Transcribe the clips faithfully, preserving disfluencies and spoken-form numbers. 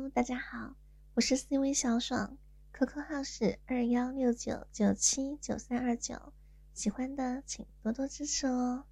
大家好，我是 C 位小爽 ，Q Q 号是二幺六九九七九三二九，喜欢的请多多支持哦。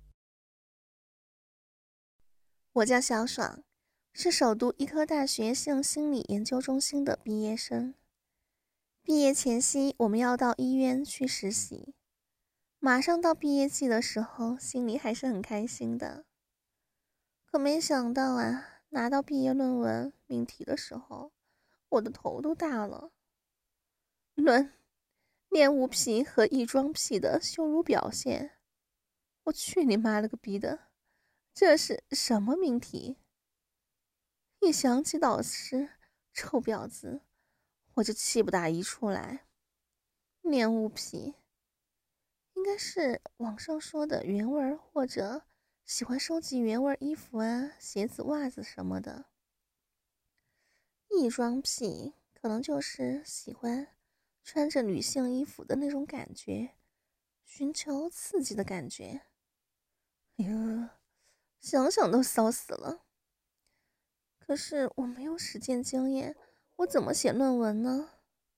我叫小爽，是首都医科大学性心理研究中心的毕业生。毕业前夕，我们要到医院去实习。马上到毕业季的时候，心里还是很开心的。可没想到啊，拿到毕业论文命题的时候，我的头都大了。论恋物癖和异装癖的羞辱表现，我去你妈了个逼的！这是什么命题？一想起导师臭婊子，我就气不打一处来。恋物癖应该是网上说的原味，或者喜欢收集原味衣服啊、鞋子、袜子什么的。异装癖可能就是喜欢穿着女性衣服的那种感觉，寻求刺激的感觉。哎呦，想想都骚死了。可是我没有实践经验，我怎么写论文呢？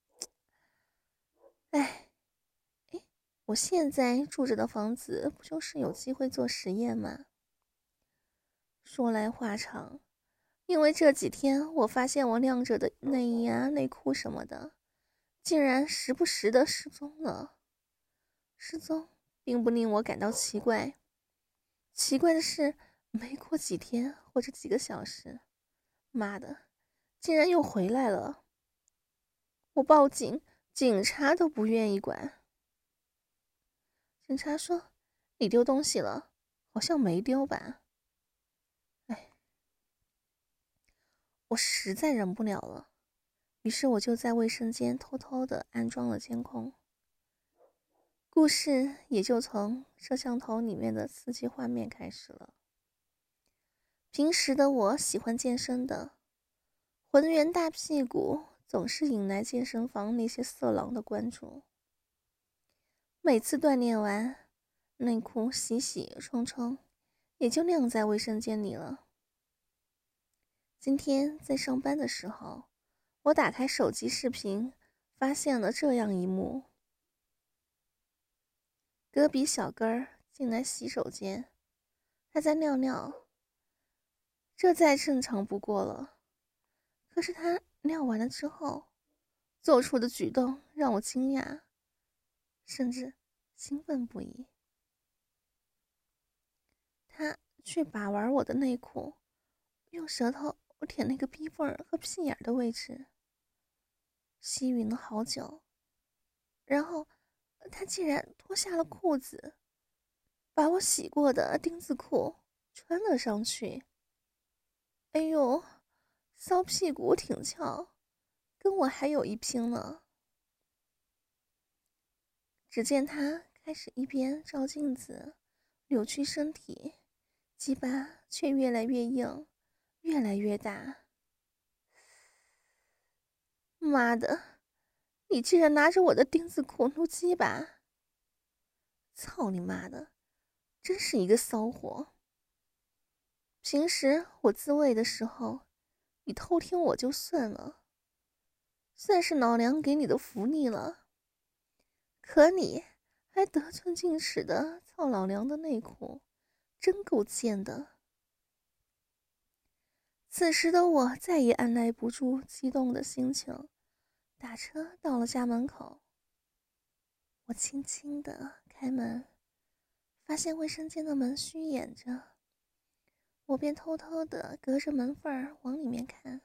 哎，哎，我现在住着的房子不就是有机会做实验吗？说来话长，因为这几天我发现我晾着的内衣啊、内裤什么的，竟然时不时的失踪了。失踪并不令我感到奇怪，奇怪的是，没过几天或者几个小时，妈的，竟然又回来了。我报警，警察都不愿意管。警察说：“你丢东西了，好像没丢吧？”哎，我实在忍不了了，于是我就在卫生间偷偷的安装了监控。故事也就从摄像头里面的刺激画面开始了。平时的我喜欢健身的，浑圆大屁股总是引来健身房那些色狼的关注。每次锻炼完，内裤洗洗冲冲，也就晾在卫生间里了。今天在上班的时候，我打开手机视频，发现了这样一幕：隔壁小哥儿进来洗手间，他在尿尿，这再正常不过了。可是他尿完了之后做出的举动让我惊讶，甚至兴奋不已。他去把玩我的内裤，用舌头舔那个逼缝和屁眼的位置，吸吮了好久，然后他竟然脱下了裤子，把我洗过的丁字裤穿了上去。哎呦，骚屁股挺翘，跟我还有一拼呢。只见他开始一边照镜子扭曲身体，鸡巴却越来越硬，越来越大。妈的，你竟然拿着我的丁字裤撸鸡巴！操你妈的，真是一个骚货。平时我自慰的时候，你偷听我就算了，算是老娘给你的福利了。可你还得寸进尺的操老娘的内裤，真够贱的。此时的我再也按耐不住激动的心情，打车到了家门口。我轻轻地开门，发现卫生间的门虚掩着，我便偷偷地隔着门缝往里面看。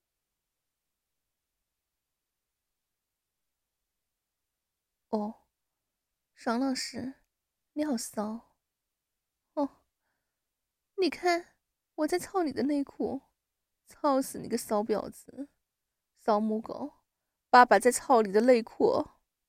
哦，爽老师，你好骚哦！你看我在操你的内裤，操死你个骚婊子，骚母狗！爸爸在操你的内裤。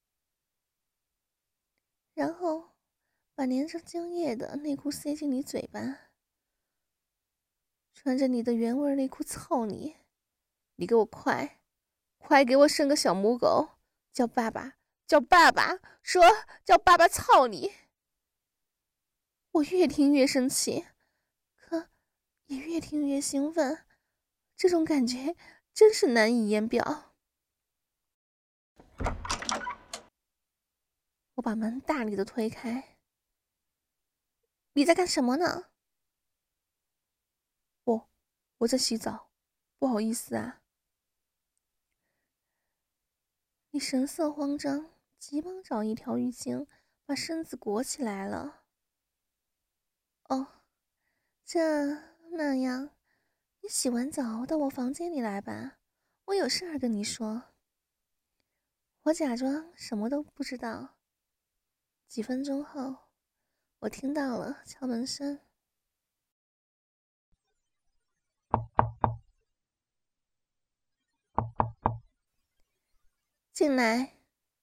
然后把粘着精液的内裤塞进你嘴巴，穿着你的原味内裤操你，你给我快快给我生个小母狗，叫爸爸，叫爸爸，说叫爸爸操你。我越听越生气，可也越听越兴奋，这种感觉真是难以言表。我把门大力的推开。你在干什么呢？我我在洗澡，不好意思啊。你神色慌张，急忙找一条浴巾把身子裹起来了。哦，这那样，你洗完澡到我房间里来吧，我有事儿跟你说。我假装什么都不知道。几分钟后，我听到了敲门声。进来。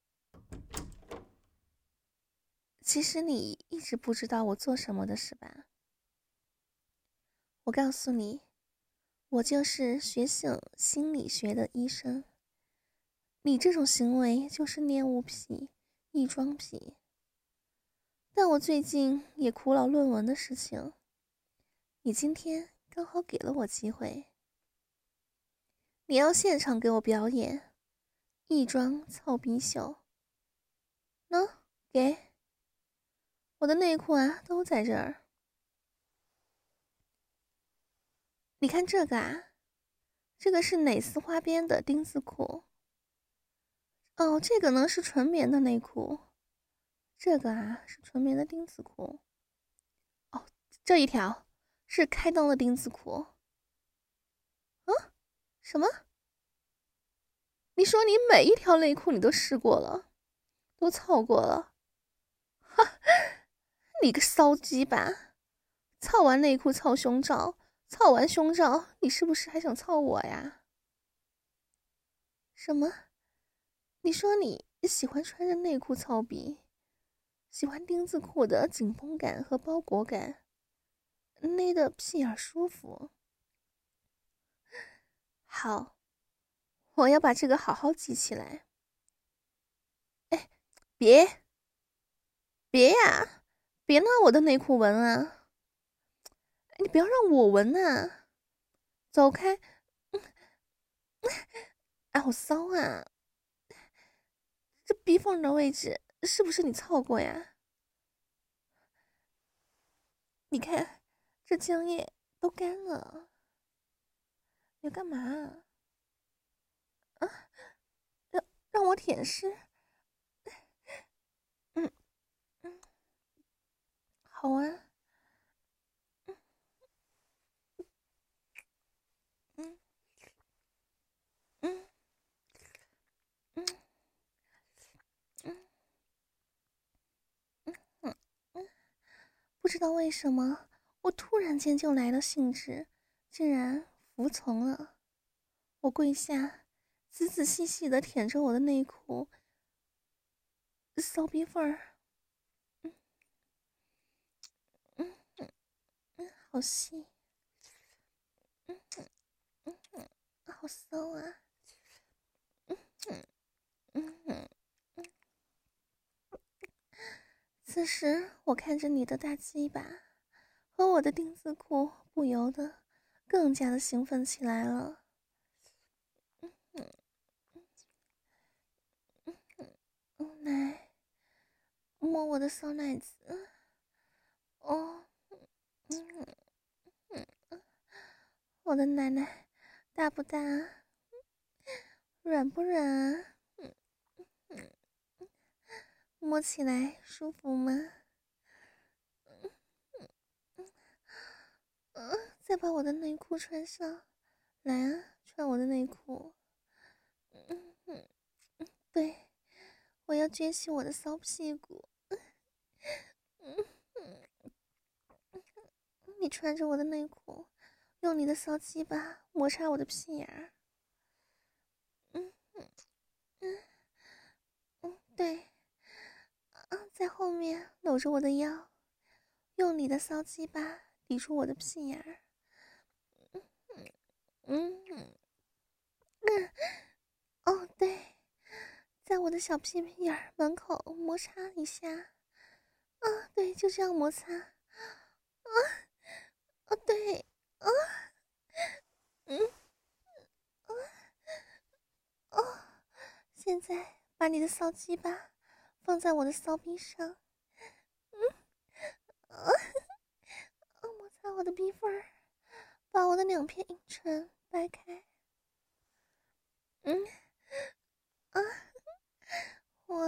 其实你一直不知道我做什么的是吧？我告诉你，我就是学性心理学的医生。你这种行为就是恋物癖、异装癖。但我最近也苦恼论文的事情，你今天刚好给了我机会。你要现场给我表演异装操逼秀。喏，给。我的内裤啊，都在这儿。你看这个啊，这个是蕾丝花边的丁字裤。哦，这个呢是纯棉的内裤。这个啊是纯棉的丁字裤。哦，这一条是开裆的丁字裤。啊？什么？你说你每一条内裤你都试过了，都操过了？哈，你个骚鸡巴！操完内裤操胸罩，操完胸罩，你是不是还想操我呀？什么？你说你喜欢穿着内裤操逼，喜欢丁字裤的紧绷感和包裹感，勒得屁眼舒服。好，我要把这个好好记起来。哎，别，别呀，别拿我的内裤闻啊！你不要让我闻啊！走开！哎，好骚啊！这逼缝的位置是不是你操过呀？你看，这浆液都干了。你要干嘛啊？啊，让让我舔湿？嗯嗯，好啊。嗯嗯嗯嗯嗯嗯嗯，不知道为什么，我突然间就来了兴致，竟然服从了。我跪下，仔仔细细的舔着我的内裤，骚逼味儿。嗯嗯嗯嗯，好细。嗯嗯嗯，好骚啊！嗯嗯嗯嗯嗯。此时我看着你的大鸡巴和我的丁字裤，不由得更加的兴奋起来了。嗯嗯嗯嗯，奶，摸我的骚奶子。哦，嗯嗯嗯，我的奶奶大不大？软不软啊？嗯嗯，摸起来舒服吗？嗯嗯嗯，再把我的内裤穿上，来啊，穿我的内裤。嗯嗯嗯，对，我要撅起我的骚屁股。嗯嗯，你穿着我的内裤，用你的骚鸡巴摩擦我的屁眼儿。嗯嗯嗯嗯，对，啊，在后面搂着我的腰，用你的骚鸡巴抵住我的屁眼儿。嗯嗯嗯嗯，哦对，在我的小屁眼儿门口摩擦一下。啊，对，就这样摩擦。啊，哦对，啊，嗯啊把你的骚鸡巴放在我的骚逼上，嗯，啊，摩擦我的逼缝儿，把我的两片阴唇掰开，嗯，啊，哇，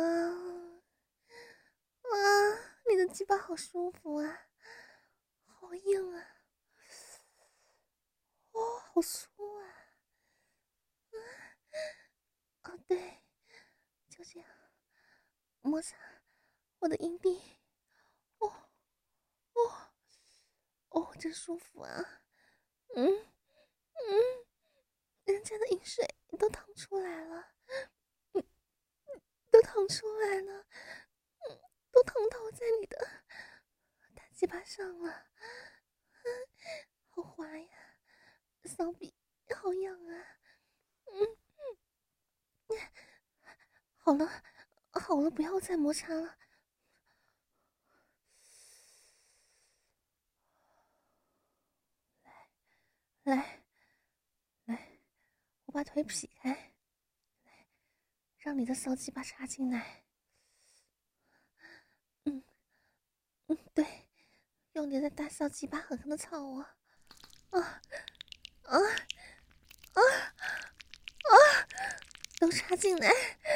哇，你的鸡巴好舒服啊，好硬啊，哦，好酥啊，啊，哦，对，就这样摩擦我的阴蒂，哦，哦，哦，真舒服啊，嗯嗯，人家的饮水都淌出来了，嗯，都淌出来了，嗯，都淌到在你的大鸡巴上了，好滑呀，骚逼好痒啊，嗯，好了，好了，不要再摩擦了，来，来，我把腿劈开，来，让你的骚鸡巴插进来，嗯嗯，对，用你的大骚鸡巴狠狠的操我，啊啊啊啊！都插进来，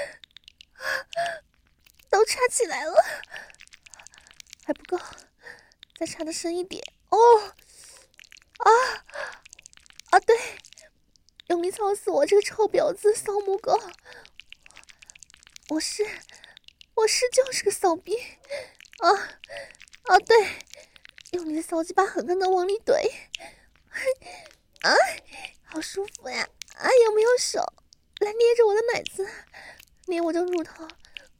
都插起来了，还不够，再插的深一点哦！啊啊！对，用力操死我这个臭婊子骚母狗！我是，我是就是个骚逼啊啊！对，用你的骚鸡巴狠狠的往里怼，啊，好舒服呀！啊，有没有手来捏着我的奶子，捏我的乳头？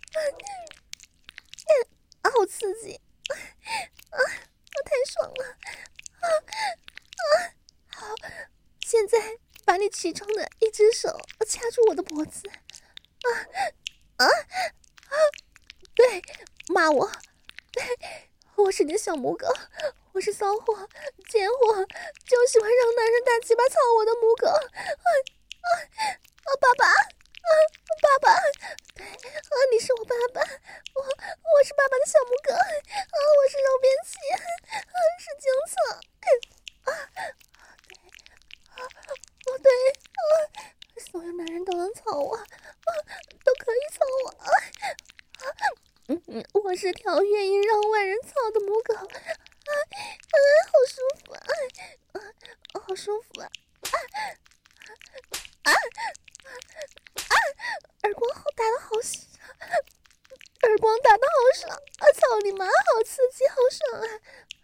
啊，好刺激！啊，我太爽了！啊啊，好，现在把你其中的一只手掐住我的脖子，啊啊啊！对，骂我，对，我是你的小母狗，我是骚货、贱货，就喜欢让男人大鸡巴操我的母狗，啊啊啊！爸爸，啊爸爸，对，啊你是我爸爸，我我是爸爸的小母狗，啊我是肉边起，啊是精草，啊对，啊哦对，啊所有男人都能操我，啊都可以操我，啊啊嗯嗯，我是条愿意让外人操的母狗，啊啊好舒服啊，啊好舒服啊，啊啊啊！耳光好打的好爽，耳光打的好爽啊！操你妈，好刺激，好爽啊！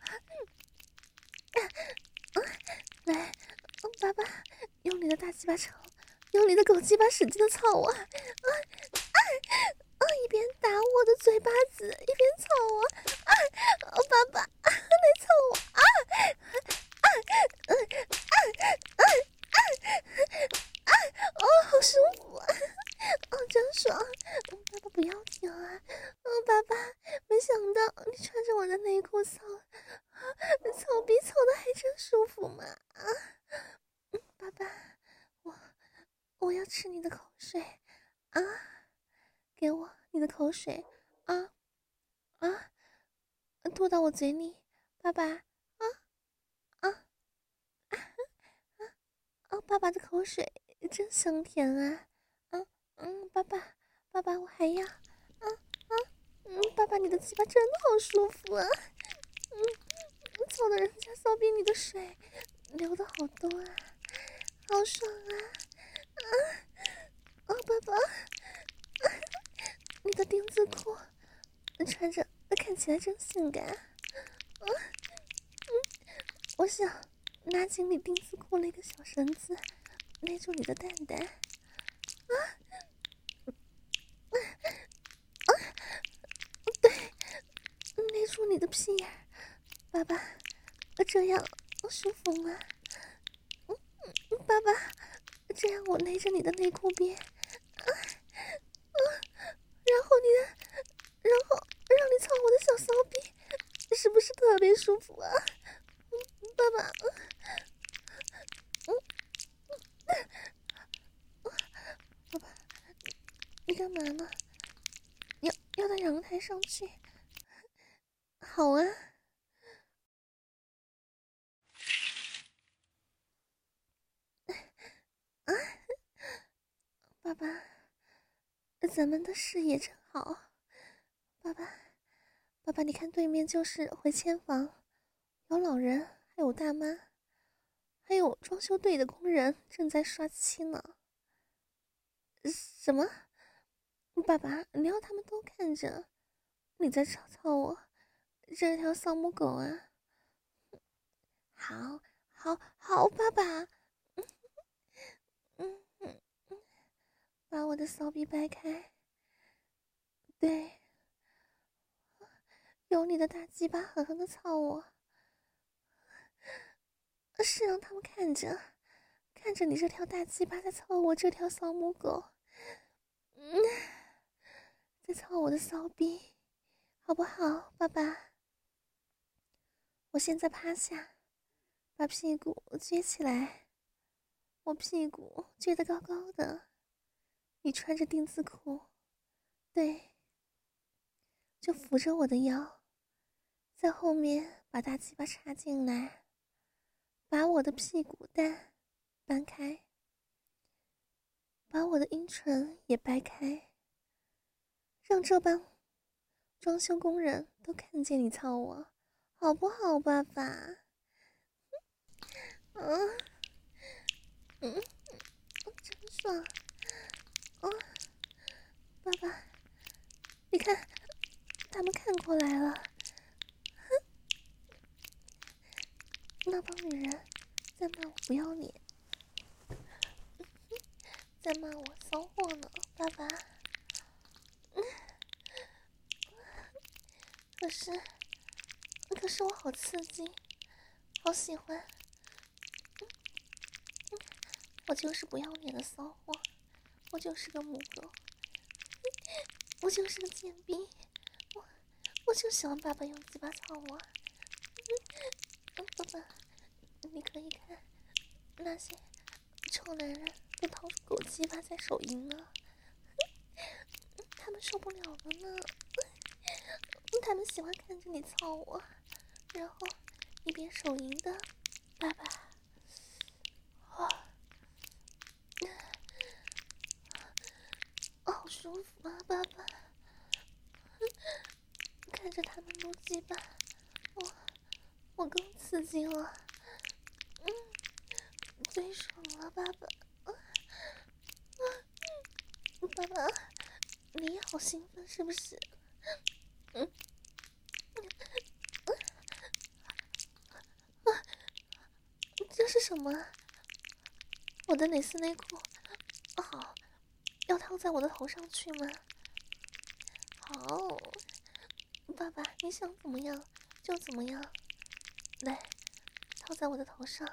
啊啊来，爸爸，用你的大鸡巴抽，用你的狗鸡巴使劲的操我，啊啊啊！一边打我的嘴巴子，一边操我，啊！哦、爸爸，啊，来操我，啊啊啊啊啊啊！哦，好舒服啊！哦，真爽！爸爸不要停啊！哦，爸爸，没想到你穿着我的内裤操，操逼操的还真舒服嘛！啊，嗯，爸爸，我我要吃你的口水啊！给我你的口水啊啊！吐到我嘴里，爸爸啊啊啊啊！哦，爸爸的口水真香甜啊！嗯嗯，爸爸爸爸，我还要啊啊！嗯，爸爸你的鸡巴真的好舒服啊！嗯，操的人家骚逼你的水流的好多啊，好爽啊！啊哦，爸爸，啊、你的丁字裤穿着看起来真性感啊！嗯，我想拉紧你丁字裤那个小绳子，勒住你的蛋蛋啊！啊，对，勒住你的屁眼，爸爸，这样舒服吗？嗯嗯，爸爸，这样我勒着你的内裤边，啊啊，然后你的，然后让你操我的小骚逼，是不是特别舒服啊？嗯，爸爸，嗯嗯，爸爸，你干嘛呢？ 到阳台上去。好啊。啊，爸爸，咱们的视野真好。爸爸，爸爸，你看对面就是回迁房，有老人，还有大妈，还有装修队的工人正在刷漆呢。什么？爸爸，你要他们都看着，你在吵吵我这条丧母狗啊！好，好，好，爸爸，嗯嗯嗯，把我的骚逼掰开。对，有你的大鸡巴狠狠的操我，是让他们看着，看着你这条大鸡巴在操我这条丧母狗，嗯，在操我的骚逼，好不好，爸爸？我现在趴下，把屁股撅起来，我屁股撅得高高的，你穿着丁字裤，对，就扶着我的腰，在后面把大鸡巴插进来，把我的屁股蛋搬开，把我的阴唇也掰开，让这帮装修工人都看见你操我，好不好，爸爸？嗯嗯，真爽！哦，爸爸，你看，他们看过来了，那帮女人在骂我不要脸，在骂我骚货呢，爸爸。可是，可是我好刺激，好喜欢。我就是不要脸的骚货，我就是个母狗，我就是个贱逼，我我就喜欢爸爸用鸡巴操我。爸爸，你可以看那些臭男人都掏出狗鸡巴在手淫呢，他们受不了了呢，他们喜欢看着你操我，然后一边手淫的，爸爸，哦，好舒服啊，爸爸，看着他们撸鸡巴，我我更刺激了，嗯，最爽了，爸爸，啊啊，爸爸，你也好兴奋是不是？嗯，啊，这是什么？我的蕾丝内裤，好，要套在我的头上去吗？好，爸爸，你想怎么样就怎么样，来，套在我的头上。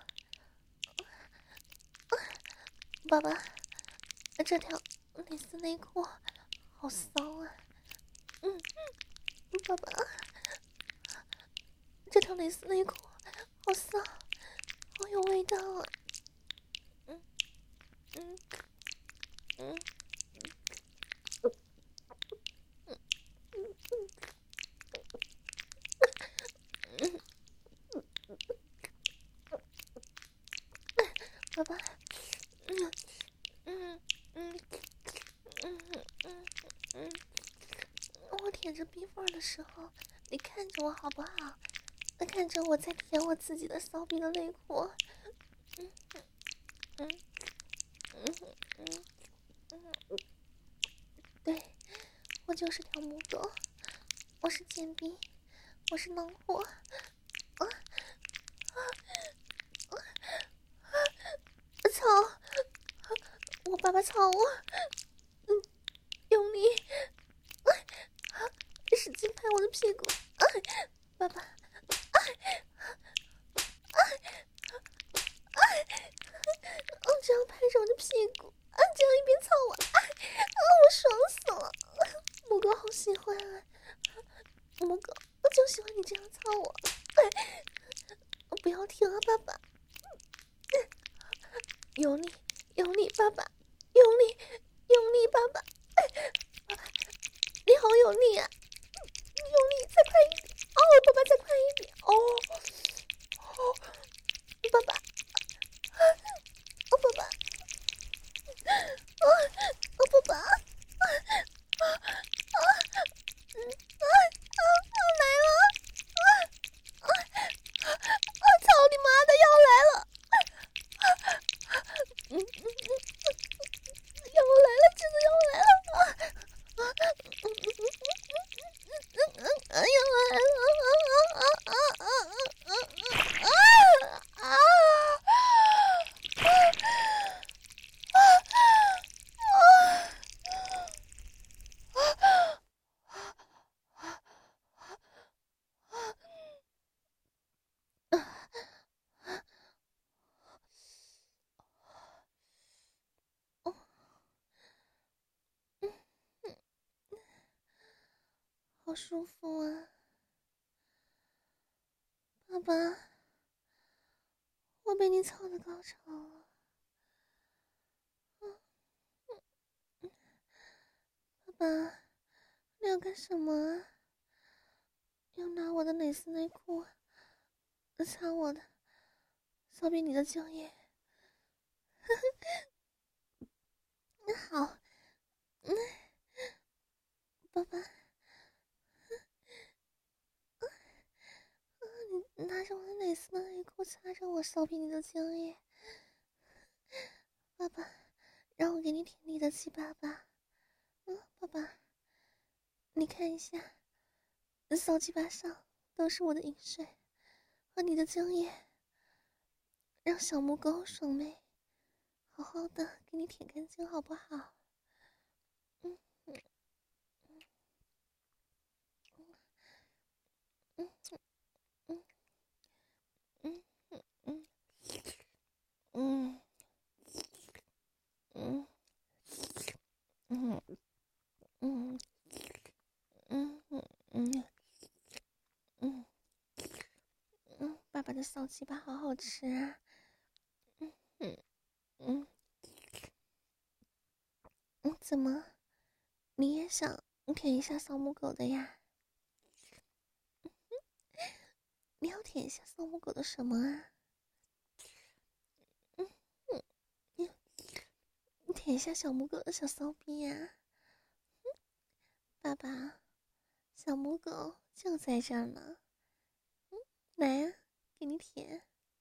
爸爸，这条蕾丝内裤好骚啊！嗯，爸爸，这条蕾丝内裤好骚，好有味道啊！嗯嗯嗯。爸爸，嗯嗯嗯嗯嗯嗯，我舔着逼缝的时候，你看着我好不好？看着我在舔我自己的骚逼的内裤。嗯嗯嗯嗯嗯嗯，对，我就是条母狗，我是贱逼，我是囊货。啊啊啊啊！操！我爸爸操我！嗯，用力，啊啊！使劲拍我的屁股！啊，爸爸！啊啊啊！哦，这样拍着我的屁股，啊，这样一边操我，啊啊！我爽死了！母狗好喜欢啊！母狗，我就喜欢你这样操我！哎，不要停啊，爸爸！有你，有你，爸爸，用力，用力，爸爸！哎，爸爸，你好有力啊！ 要来了，真的要来了啊！啊啊！要来了！啊啊啊啊啊啊啊啊！好舒服啊，爸爸，我被你操的高潮了。爸爸，你要干什么啊？要拿我的蕾丝内裤擦我的，骚逼你的精液。好，嗯，爸爸，你拿着我的蕾丝内裤擦着我骚逼你的精液。爸爸，让我给你舔你的鸡巴吧。嗯，爸爸，你看一下，骚鸡巴上都是我的饮水和你的精液，让小母狗爽美，好好的给你舔干净，好不好？嗯嗯嗯嗯嗯嗯嗯嗯嗯嗯嗯嗯嗯嗯，爸爸的小鸡巴好好吃啊！嗯嗯嗯嗯，怎么？你也想舔一下小母狗的呀？你要舔一下小母狗的什么啊？嗯嗯，你你舔一下小母狗的小骚逼呀、嗯！爸爸，小母狗就在这儿呢。嗯，来呀、啊，给你舔。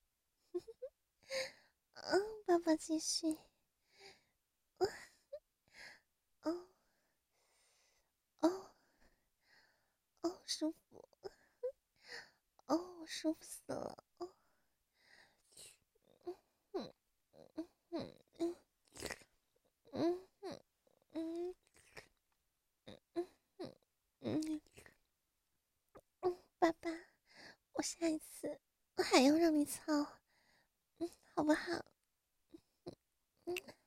嗯，爸爸继续。嗯，哦哦哦，舒服。哦，舒服死了。哦，嗯嗯嗯嗯嗯嗯嗯嗯嗯嗯，爸爸，我下一次我还要让你操，嗯，好不好？嗯。